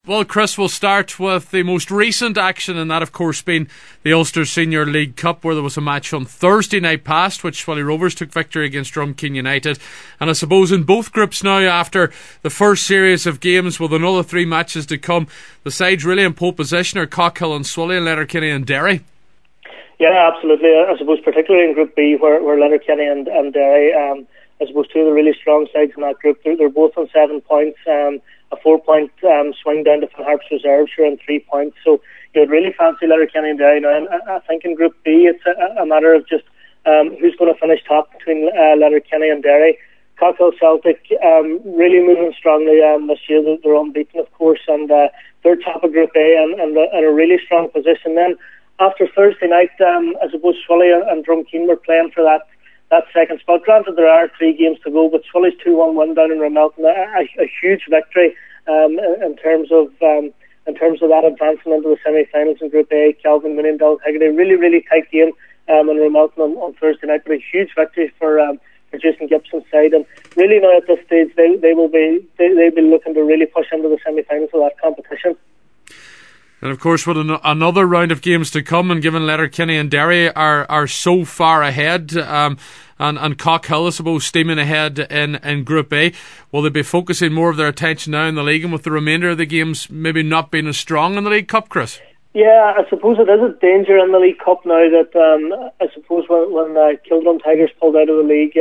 Well, Chris, we'll start with the most recent action, and that, of course, being the Ulster Senior League Cup, where there was a match on Thursday night past, which Swilly Rovers took victory against Drumkeen United. And I suppose in both groups now, after the first series of games, with another 3 matches to come, the sides really in pole position are Cockhill and Swilly, and Letterkenny and Derry. Yeah, absolutely. I suppose particularly in Group B, where Letterkenny and Derry, I suppose two of the really strong sides in that group, they're both on 7 points. A 4-point swing down to Finn Harps reserves here on 3 points. So you'd really fancy Letterkenny and Derry now. And I think in Group B, it's a matter of just who's going to finish top between Letterkenny and Derry. Cockhill Celtic really moving strongly this year. They're unbeaten, of course, and they're top of Group A and in a really strong position. Then after Thursday night, I suppose Swilly and Drumkeen were playing for that second spot. Granted, there are 3 games to go, but Swilly's 2-1 win down in Ramelton, a huge victory in terms of that advancement into the semi-finals in Group A. Calvin Mooney and Dallas Haggerty, really tight game in Ramelton on Thursday night, but a huge victory for Jason Gibson's side. And really now at this stage, they'll be looking to really push into the semi-finals of that competition. And of course, with another round of games to come, and given Letterkenny and Derry are so far ahead, and Cockhill, I suppose, steaming ahead in Group A, will they be focusing more of their attention now in the league, and with the remainder of the games maybe not being as strong in the League Cup, Chris? Yeah, I suppose it is a danger in the League Cup now that I suppose when Kildrum Tigers pulled out of the league,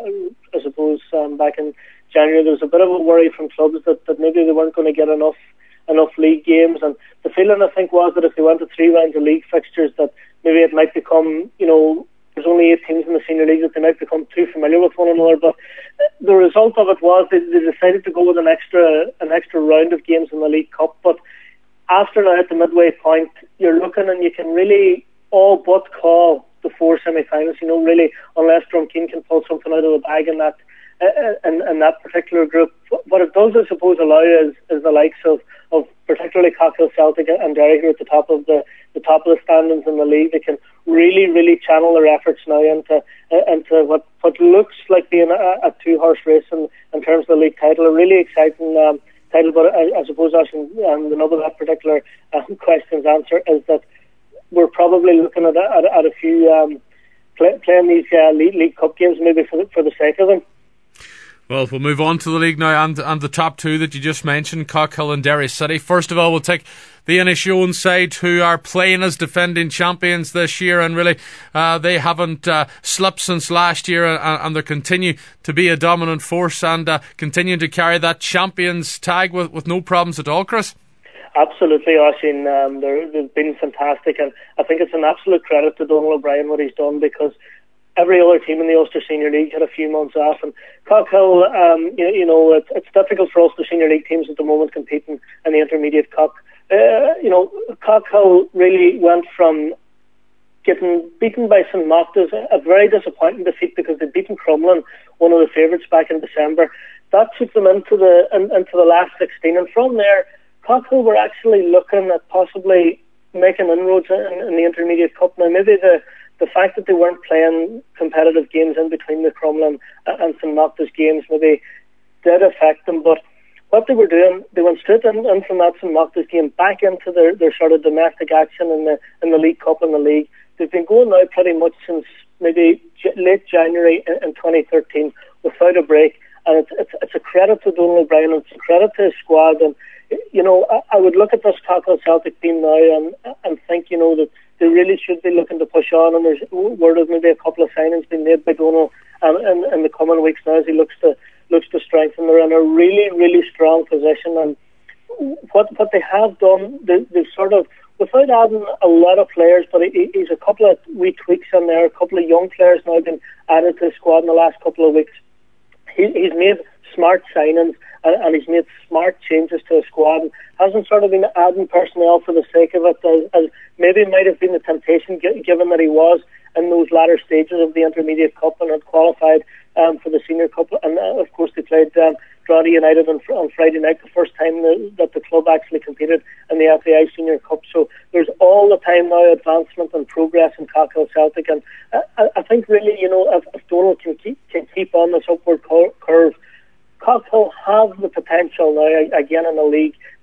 I suppose back in January, there was a bit of a worry from clubs that maybe they weren't going to get enough league games, and the feeling I think was that if they went to 3 rounds of league fixtures, that maybe it might become, there's only 8 teams in the senior league, that they might become too familiar with one another. But the result of it was they decided to go with an extra round of games in the League Cup. But after now, at the midway point, you're looking and you can really all but call the 4 semi-finals, really, unless Drumkeen can pull something out of the bag in that particular group. What it does, I suppose, allow is the likes of particularly Cockhill Celtic and Derry, who are at the top of the standings in the league. They can really channel their efforts now into what looks like being a 2-horse race in terms of the league title. A really exciting title, but I suppose the nub of that particular question's answer is that we're probably looking at a few playing these League Cup games maybe for the sake of them. Well, we'll move on to the league now, and the top 2 that you just mentioned, Cockhill and Derry City. First of all, we'll take the Inishowen side, who are playing as defending champions this year, and really they haven't slipped since last year, and they continue to be a dominant force and continue to carry that champions tag with no problems at all, Chris. Absolutely, Oisin. They've been fantastic, and I think it's an absolute credit to Donal O'Brien what he's done, because every other team in the Ulster Senior League had a few months off, and Cockhill, it's difficult for Ulster Senior League teams at the moment competing in the Intermediate Cup. Cockhill really went from getting beaten by St Machtas, a very disappointing defeat because they'd beaten Crumlin, one of the favourites, back in December. That took them into the last 16, and from there, Cockhill were actually looking at possibly making inroads in the Intermediate Cup. Now, maybe the fact that they weren't playing competitive games in between the Crumlin and St Machtas games maybe did affect them, but what they were doing, they went straight in from that St Machtas game back into their sort of domestic action in the League Cup and the league. They've been going now pretty much since maybe late January in 2013 without a break, and it's a credit to Donal O'Brien, and it's a credit to his squad. And I would look at this Cockhill Celtic team now and think that they really should be looking to push on, and there's word of maybe a couple of signings being made by Donal in the coming weeks now as he looks to strengthen. They're in a really strong position, and what they have done, they've sort of, without adding a lot of players, but he's a couple of wee tweaks in there, a couple of young players now been added to the squad in the last couple of weeks. He's made smart signings, and he's made smart changes to the squad, and hasn't sort of been adding personnel for the sake of it, as maybe might have been the temptation, given that he was in those latter stages of the Intermediate Cup and had qualified for the Senior Cup. And of course they played Drogheda United on Friday night, the first time that the club actually competed in the FAI Senior Cup. So there's all the time now advancement and progress in Cockhill Celtic, and I think really, if Donal can keep on this upward curve, Cockhill have the potential now, again in the league,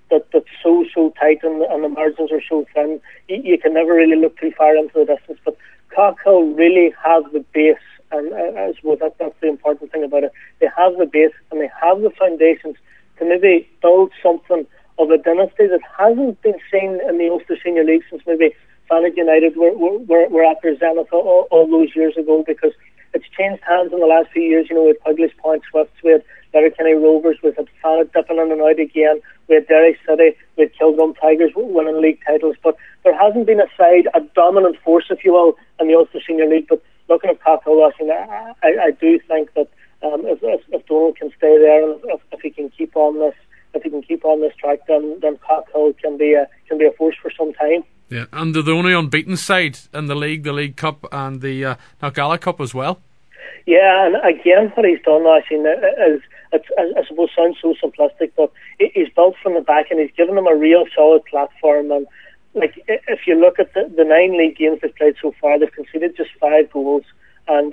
that's so tight and the margins are so thin. You can never really look too far into the distance. But Cockhill really have the base, and I suppose that's the important thing about it. They have the base and they have the foundations to maybe build something of a dynasty that hasn't been seen in the Ulster Senior League since maybe Fanag United were at their zenith all those years ago, because it's changed hands in the last few years. We had Pugleys Point Swifts, we had Letterkenny Rovers, we had Fanag dipping in and out again, we had Derry City, we had Kilgrum Tigers winning league titles, but there hasn't been a dominant force, if you will, in the Ulster Senior League. But looking at Cockhill, I do think that if Donald can stay there, and if he can keep on this track, then Cockhill can be a force for some time. Yeah, and they're the only unbeaten side in the League Cup and the Knockalla Cup as well. Yeah, and again, what he's done, is, I suppose, sounds so simplistic, but he's built from the back and he's given them a real solid platform. And like, if you look at the 9 league games they've played so far, they've conceded just 5 goals, and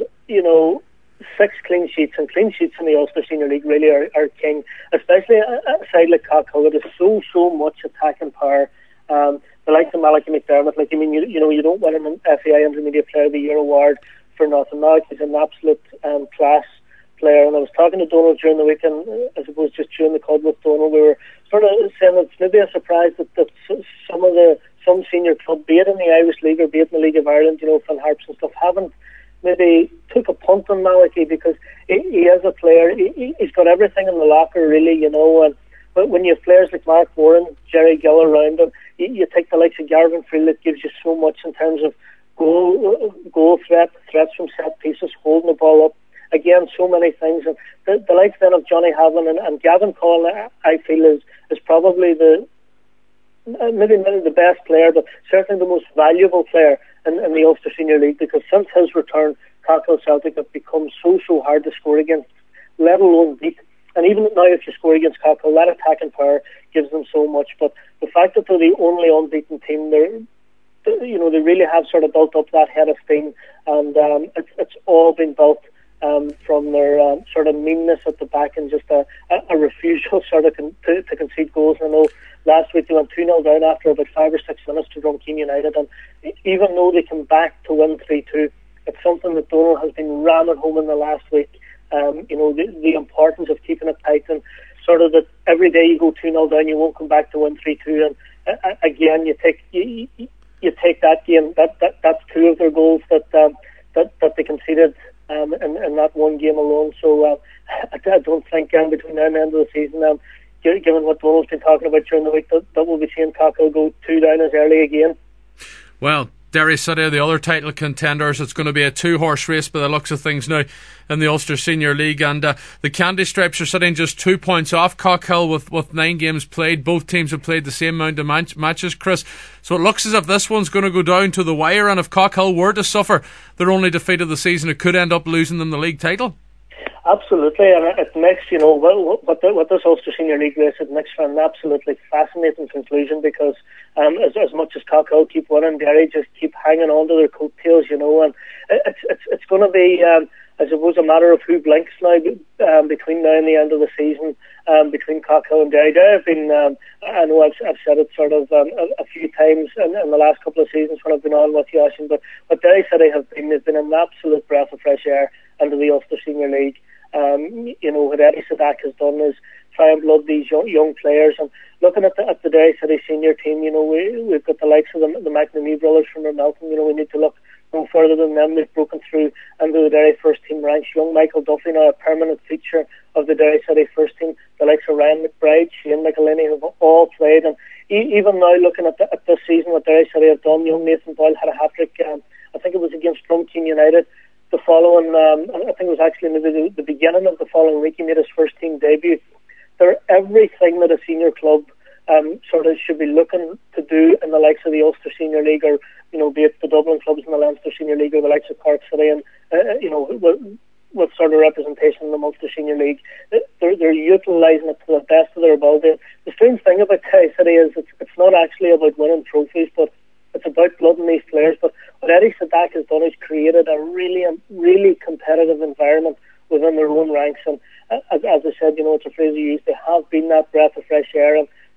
6 clean sheets, and clean sheets in the Ulster Senior League really are king, especially a side like Cockhill that has so much attacking power. The likes of Malachy McDermott, you don't win an FAI Intermediate Player of the Year award for nothing. Malachy's an absolute class player, and I was talking to Donald during the weekend, I suppose just during the call with Donald, we were sort of saying it's maybe a surprise that some senior club, be it in the Irish League or be it in the League of Ireland, Finn Harps and stuff, haven't maybe took a punt on Malachy, because he is a player, he's got everything in the locker really, and when you have players like Mark Warren, Jerry Gill around him, you take the likes of Garvin Field, that gives you so much in terms of goal threats from set pieces, holding the ball up. Again, so many things. And the likes then of Johnny Havlin and Gavin Collin, I feel is probably maybe not the best player, but certainly the most valuable player in the Ulster Senior League, because since his return, Cockhill Celtic have become so hard to score against, let alone beat. And even now, if you score against Cockhill, that attacking power gives them so much. But the fact that they're the only unbeaten team, they really have sort of built up that head of steam, and it's all been built from their sort of meanness at the back and just a refusal sort of to concede goals. I know last week they went 2-0 down after about 5 or 6 minutes to Drumkeen United, and even though they came back to win 3-2, it's something that Donald has been ramming home in the last week. The importance of keeping it tight, and sort of that every day you go 2-0 down, you won't come back to win 3-2. And again, you take that game. That's 2 of their goals that they conceded in that one game alone. So I don't think between now and the end of the season, given what Donald's been talking about during the week, that we'll be seeing Cockhill go 2 down as early again. Well, Derry City are the other title contenders. It's going to be a 2-horse race by the looks of things now in the Ulster Senior League, and the Candy Stripes are sitting just 2 points off Cockhill with 9 games played. Both teams have played the same amount of matches, Chris, so it looks as if this one's going to go down to the wire, and if Cockhill were to suffer their only defeat of the season, it could end up losing them the league title. Absolutely, and it makes, what this Ulster Senior League race, it makes for an absolutely fascinating conclusion, because as much as Cockhill keep winning, Derry just keep hanging on to their coattails, and it's going to be, I suppose, a matter of who blinks now between now and the end of the season, between Cockhill and Derry. Derry have been, I know I've said it sort of a few times in the last couple of seasons when I've been on with you, Ashin, but Derry City they've been an absolute breath of fresh air into the Ulster Senior League. What Eddie Sadak has done is try and blood these young players. And looking at the Derry City senior team, we've got the likes of the McNamee brothers from Melton. We need to look no further than them. They've broken through into the Derry first team ranks. Young Michael Duffy, now a permanent feature of the Derry City first team. The likes of Ryan McBride, Shane McElhinney have all played. And even now, looking at this season, what Derry City have done, young Nathan Boyle had a hat-trick. I think it was against Drumkeen United. The following, I think it was actually maybe the beginning of the following week, he made his first team debut. They're everything that a senior club sort of should be looking to do in the likes of the Ulster Senior League, or be it the Dublin clubs in the Leinster Senior League, or the likes of Cork City, and with sort of representation in the Ulster Senior League. They're utilising it to the best of their ability. The strange thing about Derry City is it's not actually about winning trophies, but it's about blooding these players. But what Eddie Sadak has done is created a really competitive environment within their own ranks. And as I said, it's a phrase you use, they have been that breath of fresh air. And the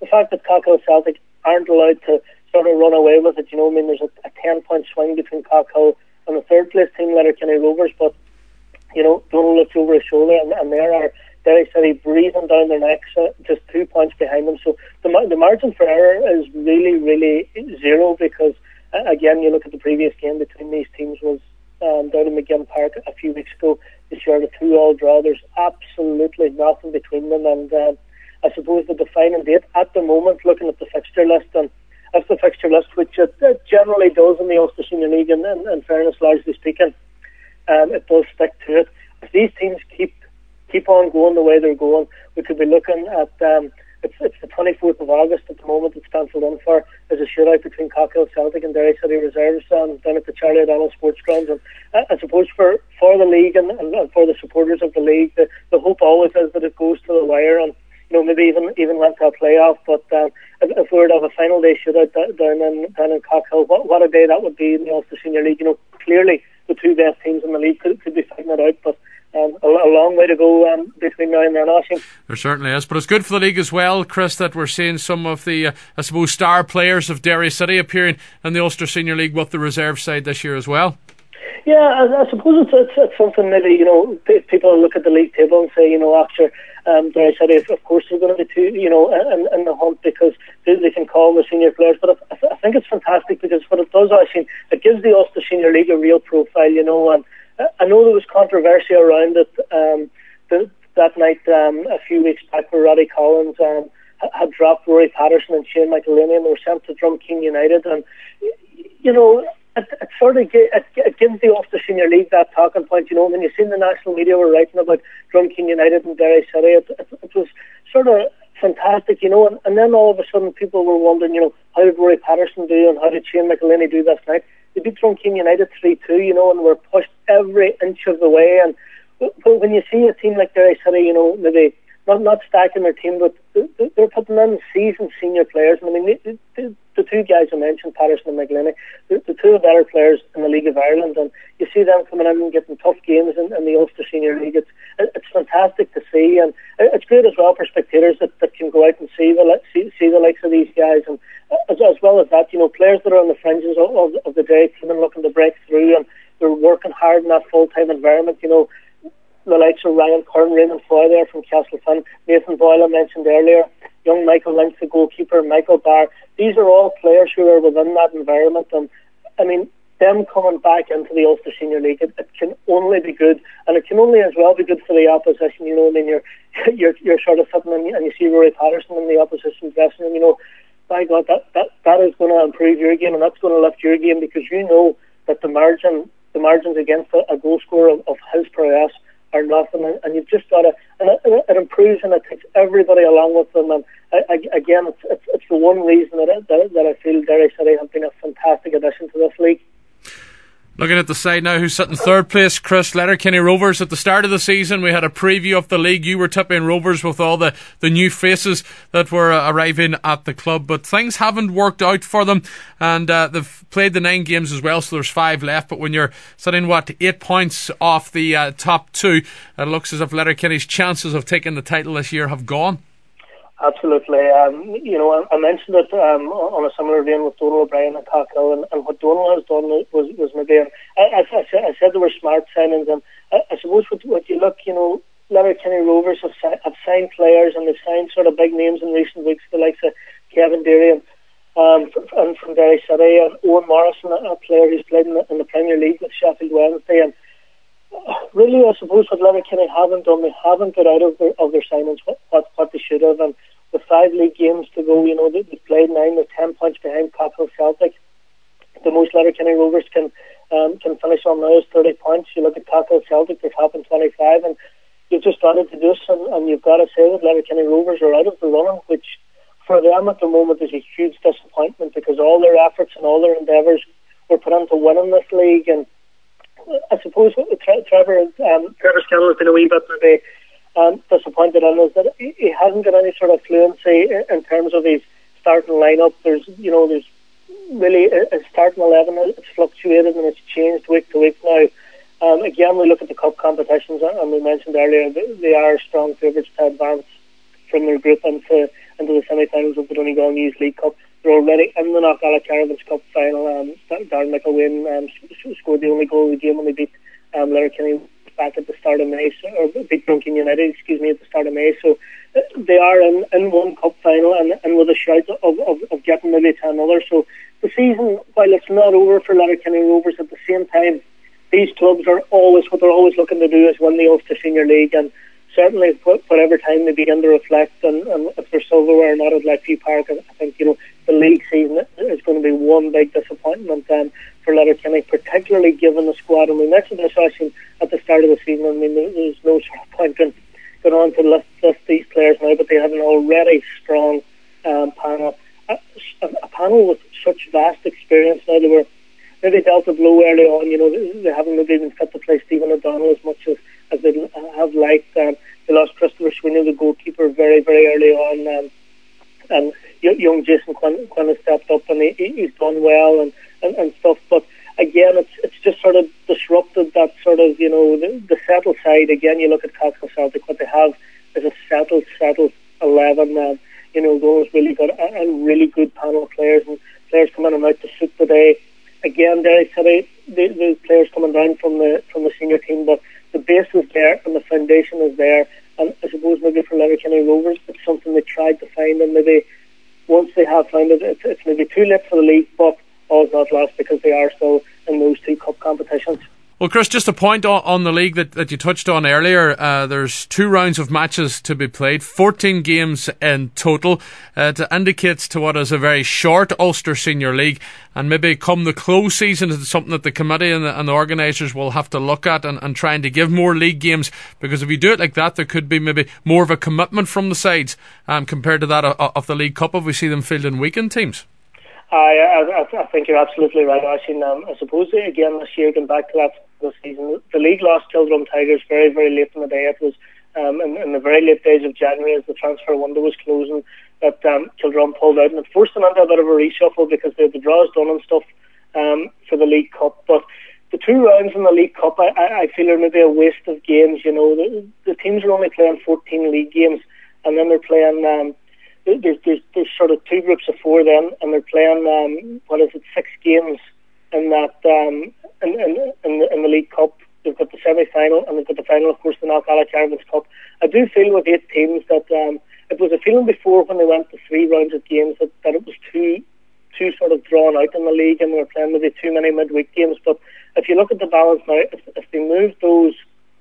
fact that Cockhill Celtic aren't allowed to sort of run away with it. I mean, there's a 10-point swing between Cockhill and the third place team, Letterkenny Rovers, but Donald looks over his shoulder, and there are Derry City breathing down their necks, just 2 points behind them. So the margin for error is really, really zero, because again, you look at the previous game between these teams was down in McGinn Park a few weeks ago. They shared a 2-2 draw. There's absolutely nothing between them, and I suppose the defining date at the moment, looking at the fixture list, and that's the fixture list which it generally does in the Ulster Senior League, and in fairness, largely speaking, it does stick to it. If these teams keep on going the way they're going, we could be looking at it's the 24th of August at the moment. It's penciled in for as a shootout between Cockhill Celtic and Derry City Reserves down at the Charlie O'Donnell Sports Grounds. And I suppose for the league and for the supporters of the league, the hope always is that it goes to the wire, and maybe even went to a playoff. But if we were to have a final day shootout down in Cockhill, what a day that would be in the Ulster Senior League. Clearly the two best teams in the league could be fighting it out, but a long way to go between now and then, Oisin. There certainly is, but it's good for the league as well, Chris, that we're seeing some of the, I suppose, star players of Derry City appearing in the Ulster Senior League with the reserve side this year as well. Yeah, I suppose it's something maybe, people look at the league table and say, after Derry City, of course they're going to be two, in the hunt, because they can call the senior players. But I think it's fantastic, because what it does, actually, it gives the Ulster Senior League a real profile, and I know there was controversy around it that night a few weeks back, where Roddy Collins had dropped Rory Patterson and Shane McElhinney, and they were sent to Drumkeene United, and it sort of it gives the Ulster Senior League that talking point. When you seen the national media were writing about Drumkeene United and Derry City, it was sort of fantastic, and then all of a sudden people were wondering, how did Rory Patterson do, and how did Shane McElhinney do this night? They beat Drumkeene United 3-2, and were pushed every inch of the way. And when you see a team like Derry City, maybe not stacking their team, but they're putting in seasoned senior players. And I mean, the two guys I mentioned, Patterson and McElhinney, the two better players in the League of Ireland, and you see them coming in and getting tough games in the Ulster Senior League. It's fantastic to see, and it's great as well for spectators that can go out and see the likes of these guys, and as well as that, players that are on the fringes of the day team and looking to break through, and they're working hard in that full-time environment. The likes of Ryan Curran, Raymond Foy there from Castlefin, Nathan Boyle I mentioned earlier, young Michael Lynch, the goalkeeper, Michael Barr. These are all players who are within that environment, and I mean, them coming back into the Ulster Senior League, it can only be good, and it can only as well be good for the opposition. I mean, you're sort of sitting and you see Rory Patterson in the opposition dressing room. By God, that is going to improve your game, and that's going to lift your game, because that the margins against a goal scorer of his prowess are nothing, and you've just got to, and it improves, and it takes everybody along with them. And again, it's the one reason that I feel Derry City have been a fantastic addition to this league. Looking at the side now, who's sitting third place, Chris, Letterkenny Rovers. At the start of the season, we had a preview of the league. You were tipping Rovers with all the new faces that were arriving at the club, but things haven't worked out for them, and they've played the 9 games as well, so there's 5 left. But when you're sitting 8 points off the top 2, it looks as if Letterkenny's chances of taking the title this year have gone. Absolutely. I mentioned it on a similar vein with Donald O'Brien and Cockhill, and what Donald has done was maybe, I said they were smart signings, and I suppose what you look, Letterkenny Rovers have signed players, and they've signed sort of big names in recent weeks, the likes of Kevin Deary and from Derry City, and Owen Morrison, a player who's played in the Premier League with Sheffield Wednesday. And really, I suppose what Letterkenny haven't done, they haven't got out of their signings what they should have. And with 5 league games to go, they've played 9, they're 10 points behind Cockhill Celtic. The most Letterkenny Rovers can finish on now is 30 points. You look at Cockhill Celtic, they're top in 25, and you've just got to do this, and you've got to say that Letterkenny Rovers are out of the running, which for them at the moment is a huge disappointment, because all their efforts and all their endeavours were put into winning this league. And I suppose what Trevor Scannell has been a wee bit maybe disappointed in is that he hasn't got any sort of fluency in terms of his starting lineup. There's really his starting 11, it's fluctuated and it's changed week to week now. Again, we look at the cup competitions, and we mentioned earlier they are strong favourites to advance from their group into the semi-finals of the Donegal News League Cup. They're already in the Knockalla Caravans Cup final. Darren McElwain scored the only goal of the game when they beat Letterkenny back at the start of May, or beat Duncan United, at the start of May. So they are in one cup final and with a shout of getting maybe to another. So the season, while it's not over for Letterkenny Rovers, at the same time, these clubs are always looking to do is win the Ulster Senior League, and certainly whatever time they begin to reflect and if they're silverware or not at Lakeview Park, I think the league season is going to be one big disappointment for Letterkenny, particularly given the squad. And we mentioned this actually at the start of the season. I mean, there's no sort of point in going on to list these players now, but they have an already strong panel, a panel with such vast experience. Now, they were maybe dealt a blow early on. They haven't maybe even fit to play Stephen O'Donnell as much as they have liked. They lost Christopher Sweeney, the goalkeeper, very, very early on, and young Jason Quinn has stepped up and he's done well and stuff. But again, it's just sort of disrupted that sort of the settled side. Again, you look at Cashel Celtic, what they have is a settled 11. Those really good, a really good panel of players, and players coming in and out to suit the day. Again, Derry City, the players coming down from the senior team, but the base is there and the foundation is there. And I suppose maybe for Letterkenny Rovers, it's something they tried to find, and maybe once they have found it, it's maybe too late for the league, but all's not lost because they are still in those two cup competitions. Well, Chris, just a point on the league that you touched on earlier. There's 2 rounds of matches to be played, 14 games in total. It indicates to what is a very short Ulster Senior League, and maybe come the close season, it's something that the committee and the organisers will have to look at and trying to give more league games, because if you do it like that, there could be maybe more of a commitment from the sides compared to that of the League Cup if we see them fielding weekend teams. I think you're absolutely right, Ashing. I suppose again this year, going back to that this season, the league lost Kildrum Tigers very, very late in the day. It was in the very late days of January, as the transfer window was closing, that Kildrum pulled out, and it forced them into a bit of a reshuffle because they had the draws done and stuff for the League Cup. But the 2 rounds in the League Cup, I feel are maybe a waste of games. The teams are only playing 14 league games, and then they're playing. There's sort of 2 groups of 4 then, and they're playing 6 games in that in the League Cup. They've got the semi-final and they've got the final, of course, the Knockalla Caravans Cup. I do feel with 8 teams that it was a feeling before when they went to 3 rounds of games that it was too sort of drawn out in the league, and they were playing maybe too many midweek games. But if you look at the balance now, if they moved those,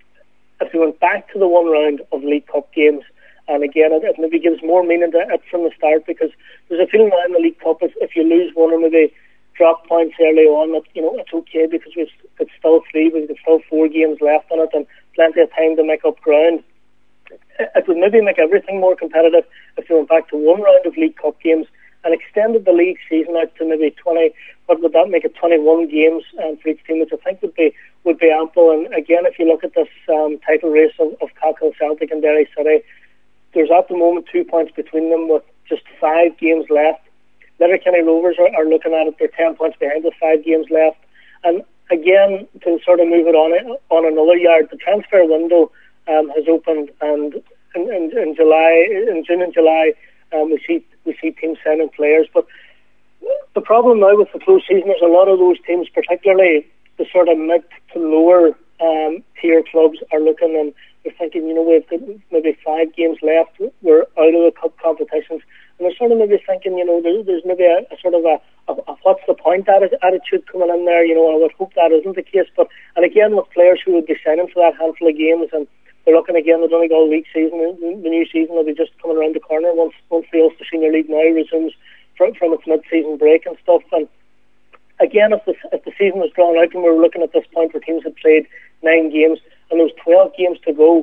if they went back to the 1 round of League Cup games. And again, it maybe gives more meaning to it from the start, because there's a feeling now in the League Cup, if you lose one or maybe drop points early on, that it's okay because it's still 3, we've got still 4 games left on it and plenty of time to make up ground. It would maybe make everything more competitive if you went back to 1 round of League Cup games and extended the league season out to maybe 20. What would that make it? 21 games for each team, which I think would be ample. And again, if you look at this title race of Cashel Celtic and Derry City, there's at the moment 2 points between them with just 5 games left. Letterkenny Rovers are looking at it, they're 10 points behind with 5 games left. And again, to sort of move it on another yard, the transfer window has opened, and in June and July, we see teams signing players. But the problem now with the close season is a lot of those teams, particularly the sort of mid to lower tier clubs, are looking and they're thinking, we've got maybe 5 games left, we're out of the cup competitions, and they're sort of maybe thinking, there's maybe a sort of a what's the point attitude coming in there. I would hope that isn't the case. But and again, with players who would be signing for that handful of games, and they're looking again the Donegal League season, the new season will be just coming around the corner once the Ulster Senior League now resumes from its mid-season break and stuff. And again, if the season was drawn out and we were looking at this point where teams had played 9 games and there's 12 games to go,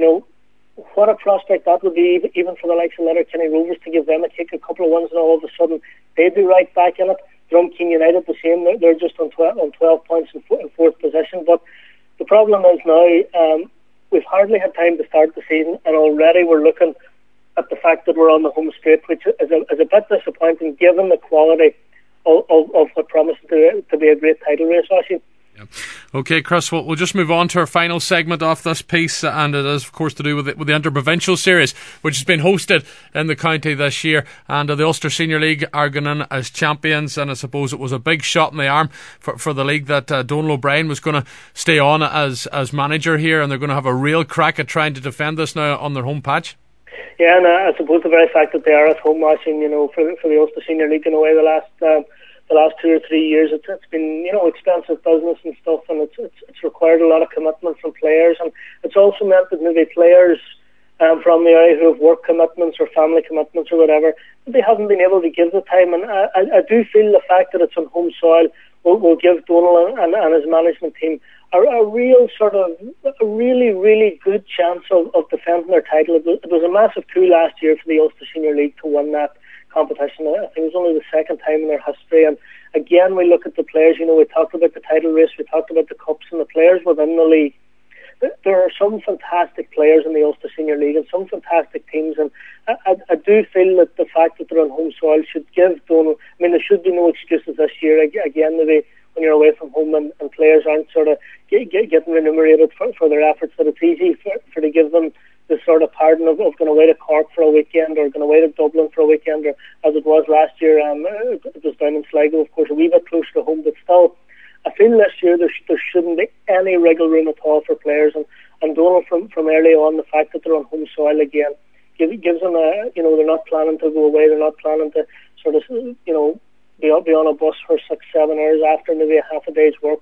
what a prospect that would be, even for the likes of Letterkenny Rovers, to give them a kick, a couple of wins, and all of a sudden they'd be right back in it. Drumkeene United the same, they're just on 12 points in 4th position. But the problem is now we've hardly had time to start the season, and already we're looking at the fact that we're on the home straight, which is a bit disappointing given the quality of what promises to be a great title race, actually. Yeah. Okay, Chris, we'll just move on to our final segment of this piece, and it is, of course, to do with the Inter-Provincial Series, which has been hosted in the county this year, and the Ulster Senior League are going in as champions, and I suppose it was a big shot in the arm for the league that Donal O'Brien was going to stay on as manager here, and they're going to have a real crack at trying to defend this now on their home patch. Yeah, and I suppose the very fact that they are at home watching, for the Ulster Senior League in a way the last 2 or 3 years, it's been expensive business and stuff, and it's required a lot of commitment from players, and it's also meant that maybe players from the area who have work commitments or family commitments or whatever, they haven't been able to give the time, and I do feel the fact that it's on home soil will give Donal and his management team a real sort of a really good chance of defending their title. It was a massive coup last year for the Ulster Senior League to win that competition. I think it was only the second time in their history, and again we look at the players. We talked about the title race, we talked about the cups and the players within the league. There are some fantastic players in the Ulster Senior League and some fantastic teams, and I do feel that the fact that they're on home soil should give Donal, there should be no excuses this year. Again, maybe when you're away from home and players aren't sort of getting remunerated for their efforts, that it's easy for to give them the sort of pardon of going away to Cork for a weekend or going away to Dublin for a weekend, or as it was last year, it was down in Sligo, of course, a wee bit closer to home, but still, I feel this year there shouldn't be any wriggle room at all for players, and Donal from early on, the fact that they're on home soil again gives them they're not planning to go away, they're not planning to sort of be on a bus for 6-7 hours after maybe a half a day's work.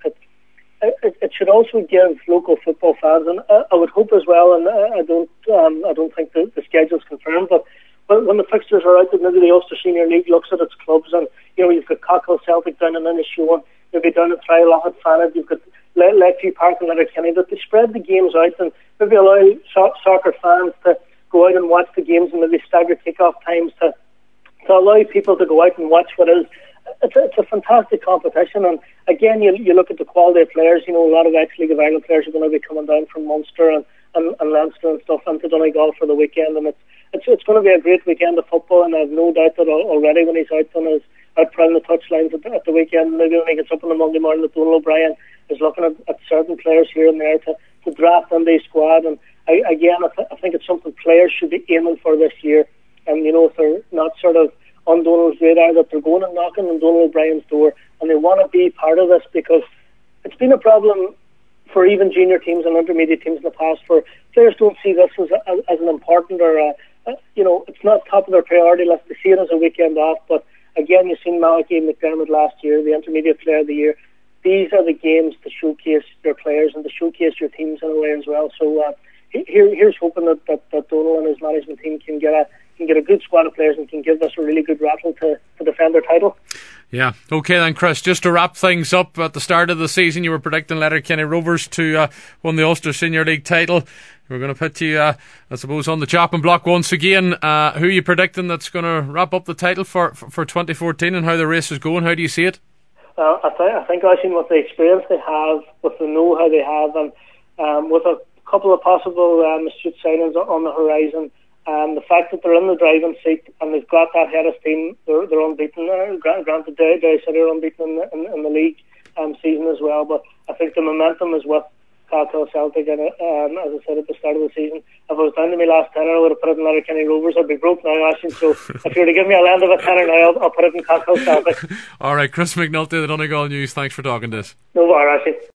It should also give local football fans, and I would hope as well, and I don't think the schedule's confirmed, but when the fixtures are out, that maybe the Ulster Senior League looks at its clubs, and you've got Cockhill Celtic down in Inishowen, maybe down at Triloch Fanad, you've got Lakeview Park and Letterkenny, that they spread the games out and maybe allow soccer fans to go out and watch the games, and maybe stagger kick-off times to allow people to go out and watch what is. It's a fantastic competition, and again you look at the quality of players. A lot of ex-League of Ireland players are going to be coming down from Munster and Leinster and stuff into Donegal for the weekend, and it's going to be a great weekend of football, and I have no doubt that already when he's out prowling the touchlines at the weekend, maybe when he gets up on the Monday morning, that Donal O'Brien is looking at certain players here and there to draft in the squad, and I think it's something players should be aiming for this year, and if they're not sort of on Donal's radar, that they're going and knocking on Donal O'Brien's door, and they want to be part of this, because it's been a problem for even junior teams and intermediate teams in the past, for players don't see this as an important or it's not top of their priority list. They see it as a weekend off. But again, you've seen Malachy and McDermott last year, the intermediate player of the year. These are the games to showcase your players and to showcase your teams in a way as well. So here's hoping that Donal and his management team can get a good squad of players and can give us a really good rattle to defend their title. Yeah. Okay then, Chris, just to wrap things up, at the start of the season you were predicting Letterkenny Rovers to win the Ulster Senior League title. We're going to put you, I suppose, on the chopping block once again. Who are you predicting that's going to wrap up the title for 2014, and how the race is going? How do you see it? I think Oisín, with the experience they have, with the know-how they have, and with a couple of possible astute signings on the horizon, the fact that they're in the driving seat and they've got that head of steam, they're unbeaten. Granted, Derry City are unbeaten in the league season as well, but I think the momentum is with Cockhill Celtic, and as I said at the start of the season, if it was down to me last tenner, I would have put it in Letterkenny Rovers. I'd be broke now, Oisín, so if you were to give me a land of a tenner now, I'll put it in Cockhill Celtic. Alright, Chris McNulty, the Donegal News, thanks for talking to us. No bother, Oisín.